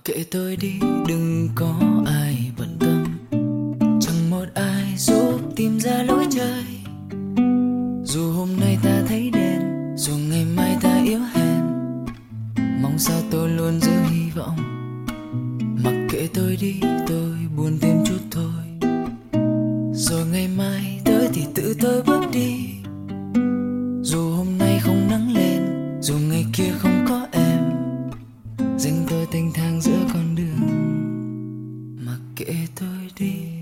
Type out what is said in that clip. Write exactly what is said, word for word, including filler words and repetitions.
kệ tôi đi, đừng có ai bận tâm. Chẳng một ai giúp tìm ra lối chơi. Dù hôm nay ta thấy đèn, dù ngày mai ta yếu hèn, mong sao tôi luôn giữ hy vọng. Mặc kệ tôi đi, tôi buồn thêm chút thôi. Rồi ngày mai tới thì tự tôi bước đi. Dù hôm nay không nắng lên, dù ngày kia không có em, dành tôi tênh thang giữa con đường. Mặc kệ tôi đi.